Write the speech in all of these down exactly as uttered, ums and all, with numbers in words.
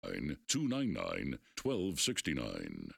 two nine nine, one two six nine.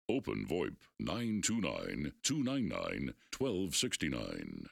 Open VoIP nine two nine, two nine nine, one two six nine.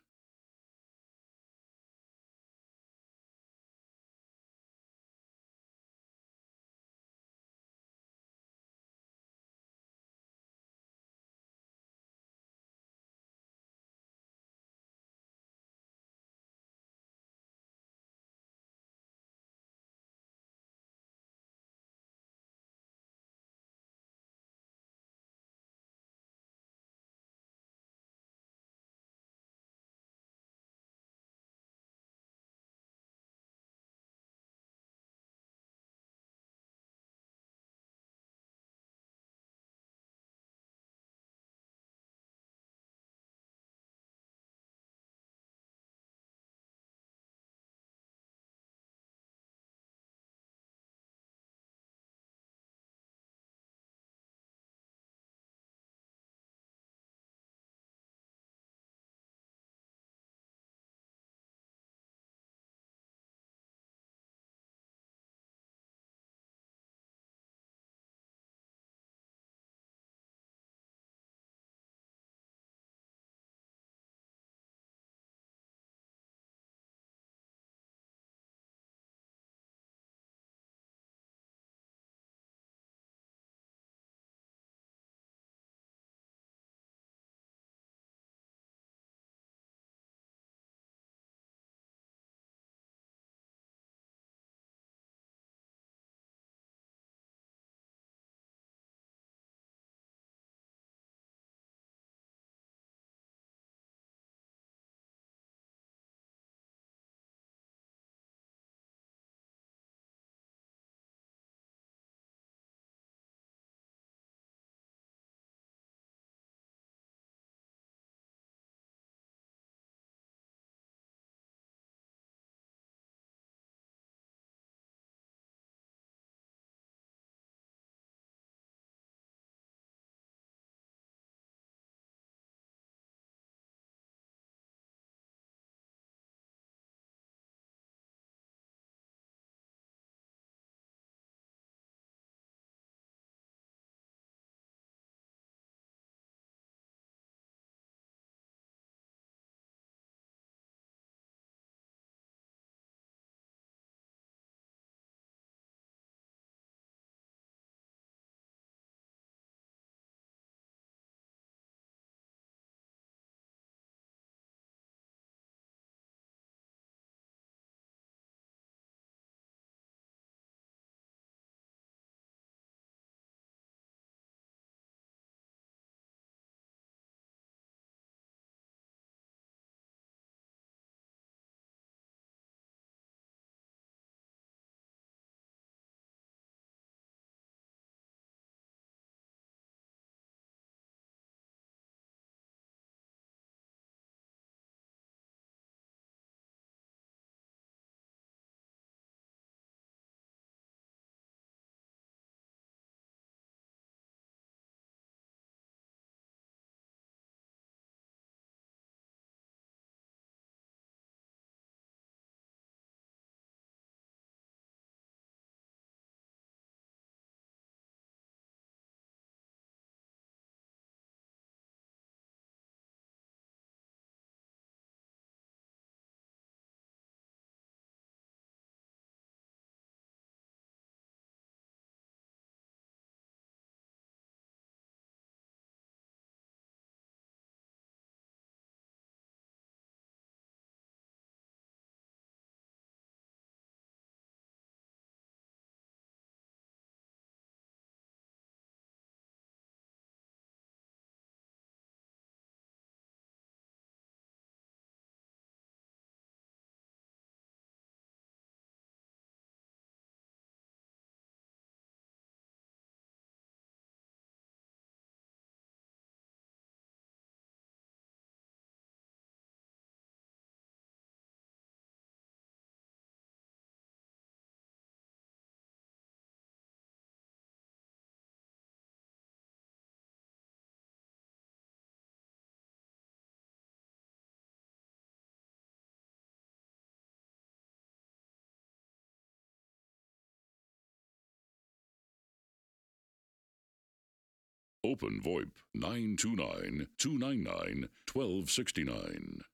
Open VoIP nine two nine, two nine nine, one two six nine.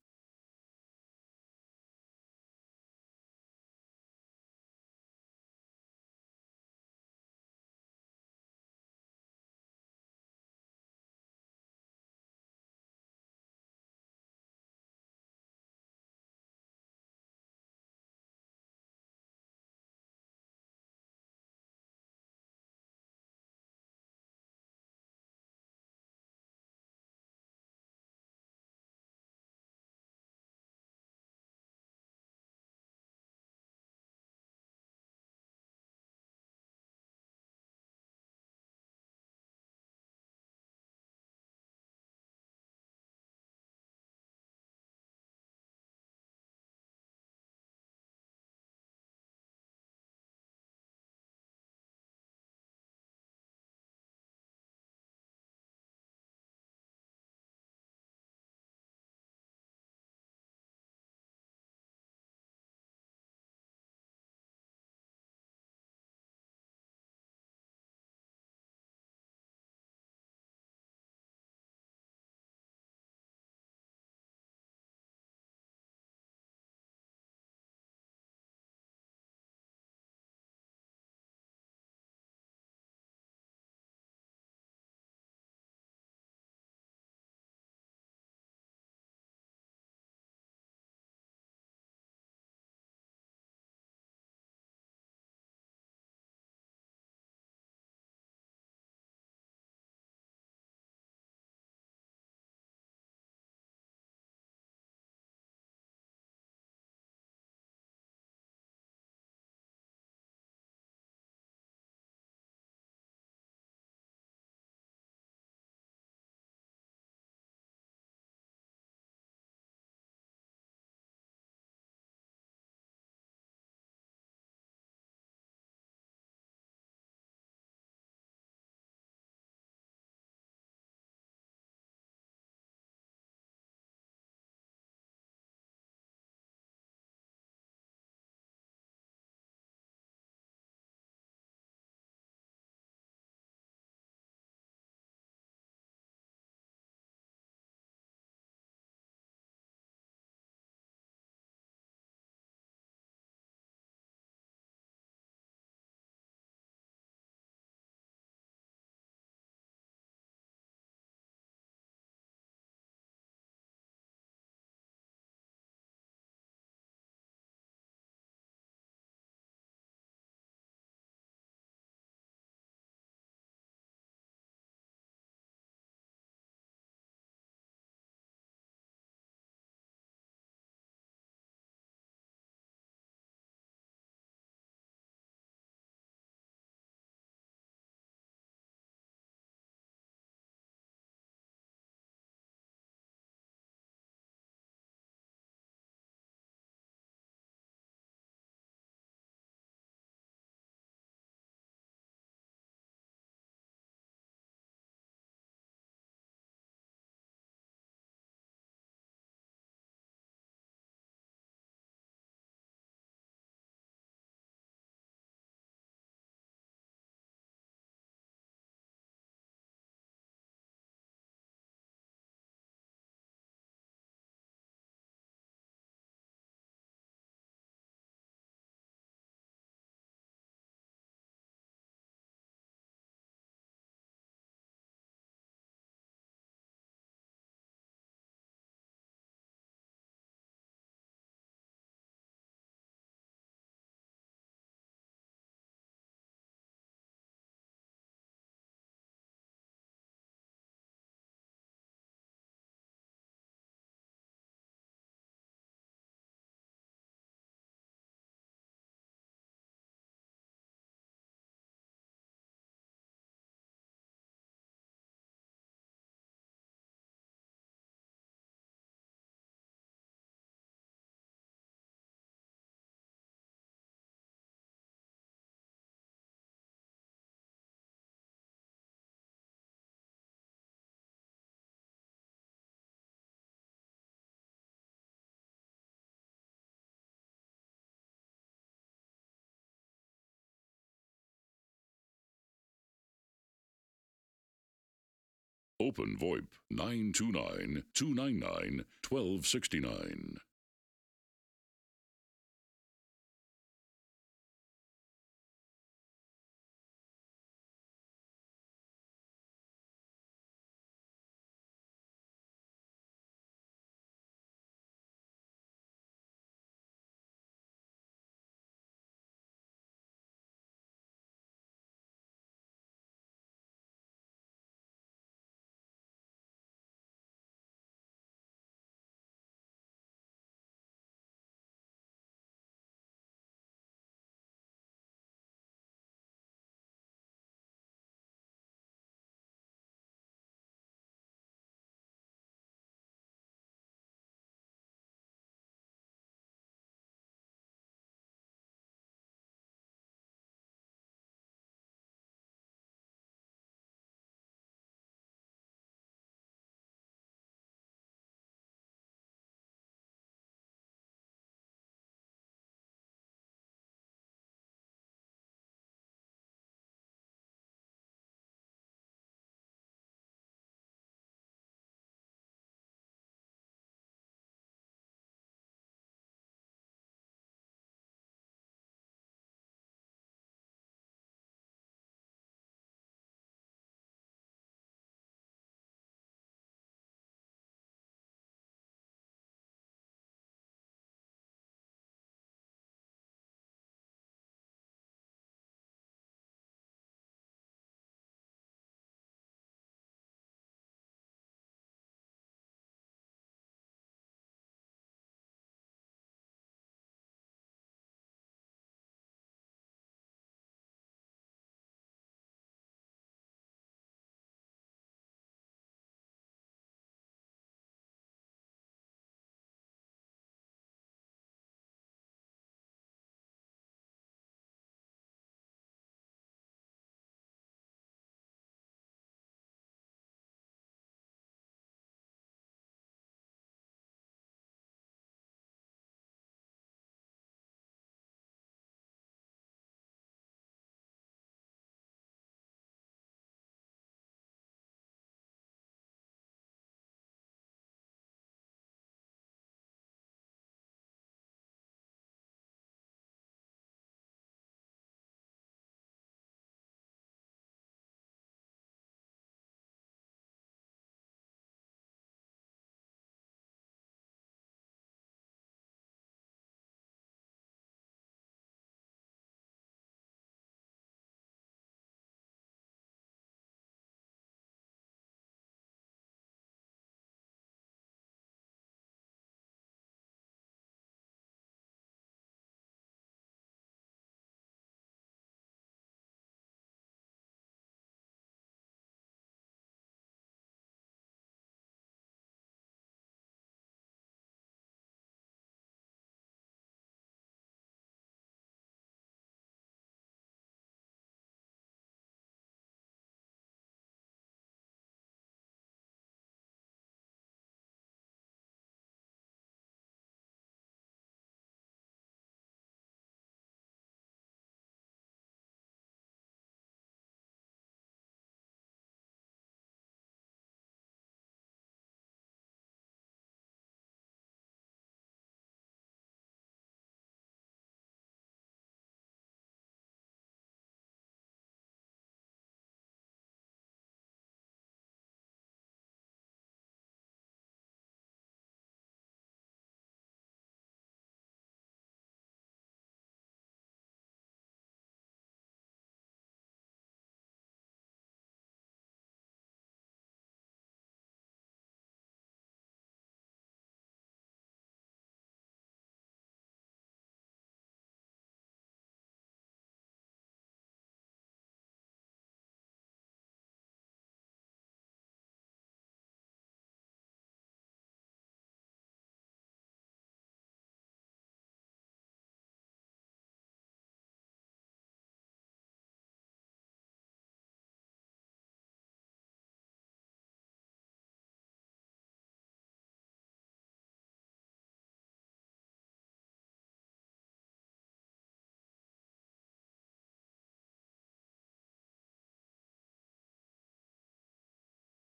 Open VoIP nine two nine, two nine nine, one two six nine.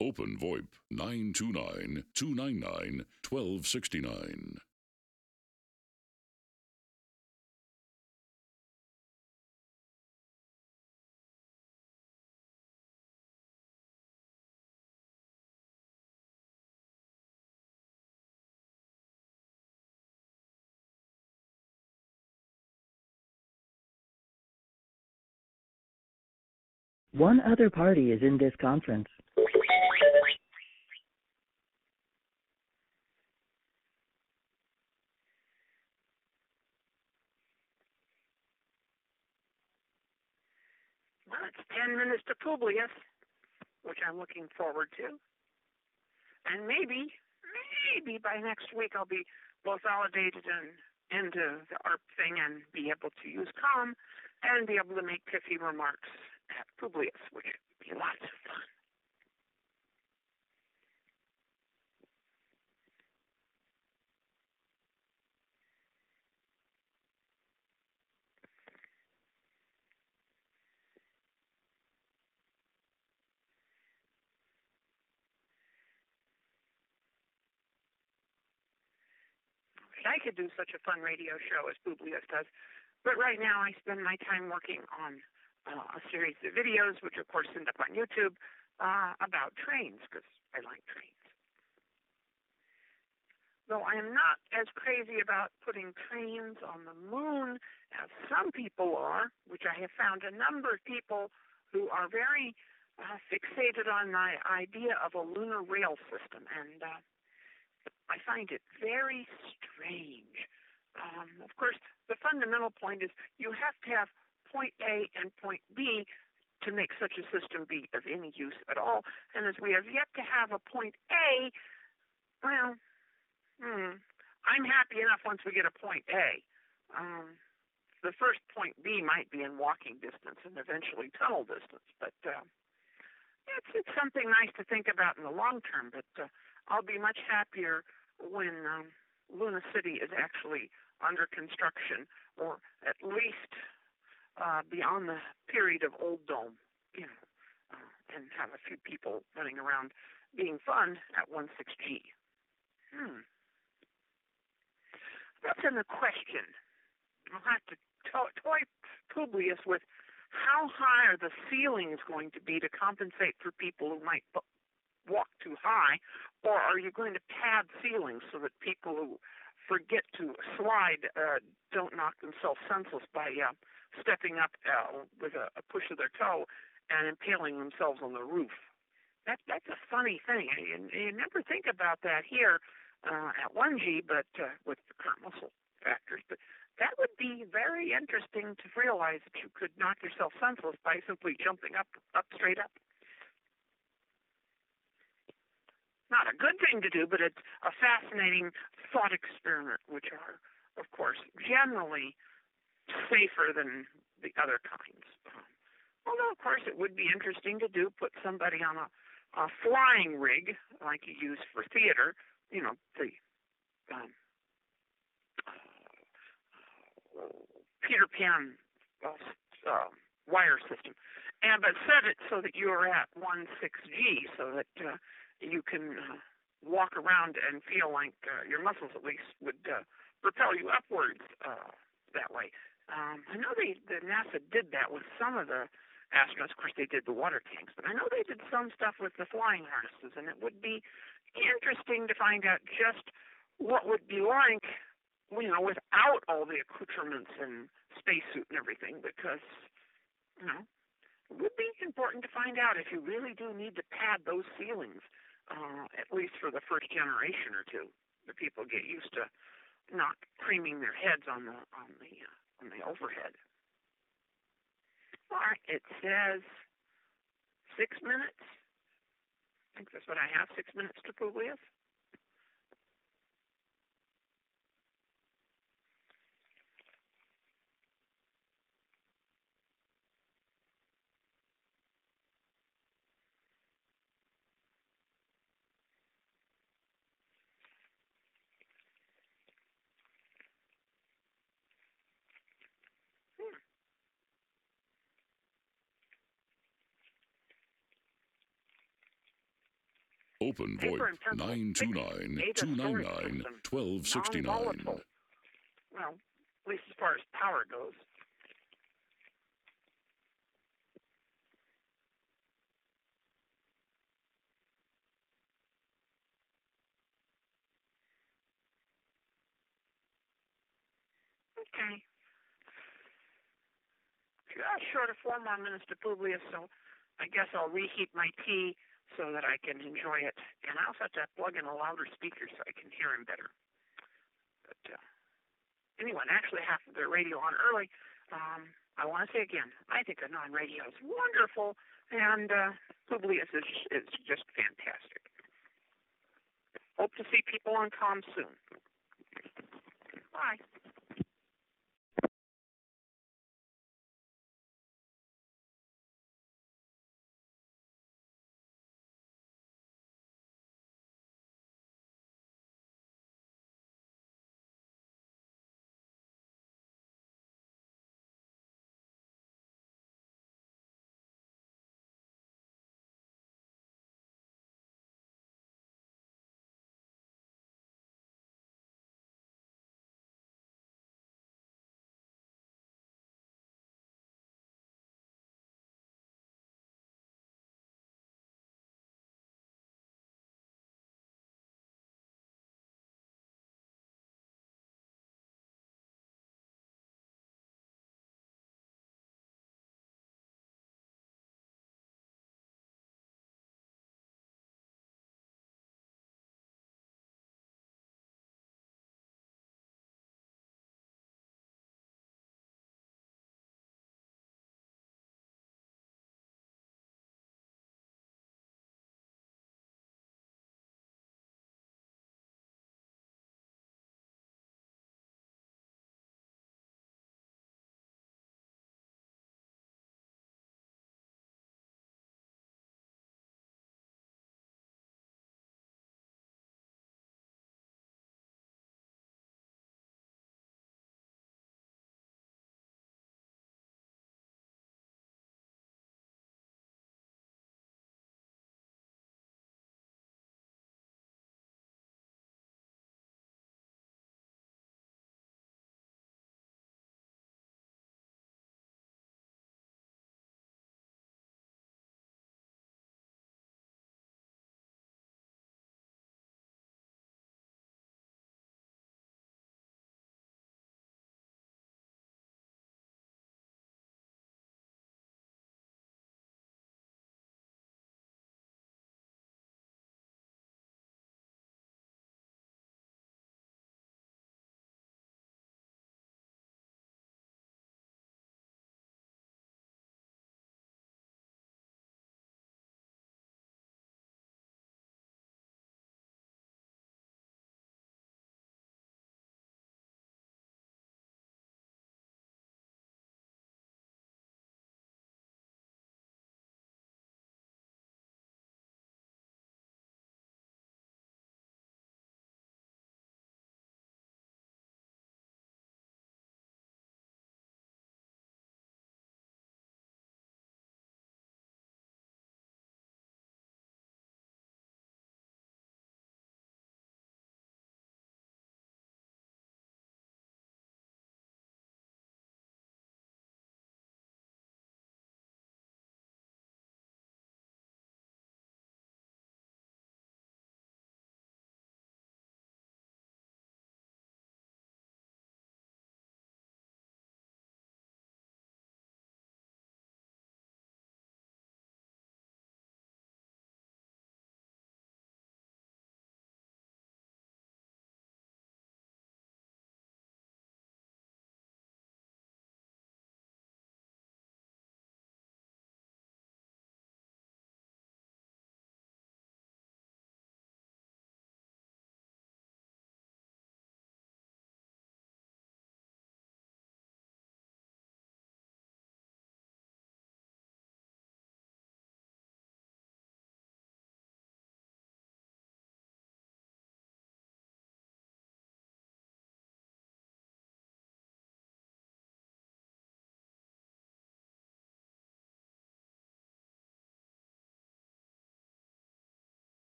Open VoIP nine two nine, two nine nine, one two six nine. One other party is in this conference. Well, it's ten minutes to Publius, which I'm looking forward to. And maybe, maybe by next week I'll be both validated and into the A R P thing and be able to use COM and be able to make pithy remarks at Publius, which would be lots of fun. I could do such a fun radio show as Publius does, but right now I spend my time working on uh, a series of videos, which of course end up on YouTube, uh, about trains, because I like trains. Though I am not as crazy about putting trains on the moon as some people are, which I have found a number of people who are very uh, fixated on the idea of a lunar rail system, and uh, I find it very strange. Um, of course, the fundamental point is you have to have point A and point B to make such a system be of any use at all. And as we have yet to have a point A, well, hmm, I'm happy enough once we get a point A. Um, the first point B might be in walking distance and eventually tunnel distance, but uh, it's, it's something nice to think about in the long term. But uh, I'll be much happier when um, Luna City is actually under construction, or at least uh, beyond the period of Old Dome, you know, uh, and have a few people running around being fun at sixteen G. Hmm. That's in the question. I'll have to to- toy Publius with how high are the ceilings going to be to compensate for people who might b- walk too high, or are you going to pad ceilings so that people who forget to slide uh, don't knock themselves senseless by uh, stepping up uh, with a, a push of their toe and impaling themselves on the roof? That, that's a funny thing. You, you never think about that here uh, at one G, but uh, with the current muscle factors. But that would be very interesting to realize that you could knock yourself senseless by simply jumping up, up straight up. Not a good thing to do, but it's a fascinating thought experiment, which are, of course, generally safer than the other kinds. Um, although, of course, it would be interesting to do, put somebody on a, a flying rig, like you use for theater, you know, the um, uh, Peter Pan uh, uh, wire system, and but set it so that you're at sixteen G, so that uh, you can uh, walk around and feel like uh, your muscles at least would uh, propel you upwards uh, that way. Um, I know they, the NASA did that with some of the astronauts. Of course, they did the water tanks, but I know they did some stuff with the flying harnesses, and it would be interesting to find out just what would be like, you know, without all the accoutrements and spacesuit and everything, because, you know, it would be important to find out if you really do need to pad those ceilings. Uh, at least for the first generation or two, the people get used to not creaming their heads on the on the uh, on the overhead. All right, it says six minutes. I think that's what I have. Six minutes to Publius. Open paper VoIP and pencil, nine two nine, fixed two data nine storage nine, system, twelve sixty nine. non-volatile. Well, at least as far as power goes. Okay. Just short of four more minutes to Publius, so I guess I'll reheat my tea so that I can enjoy it. And I also have to plug in a louder speaker so I can hear him better. But uh, anyway, actually half of the radio on early. Um, I want to say again, I think Anon Radio is wonderful, and uh, Publius is, is just fantastic. Hope to see people on comm soon.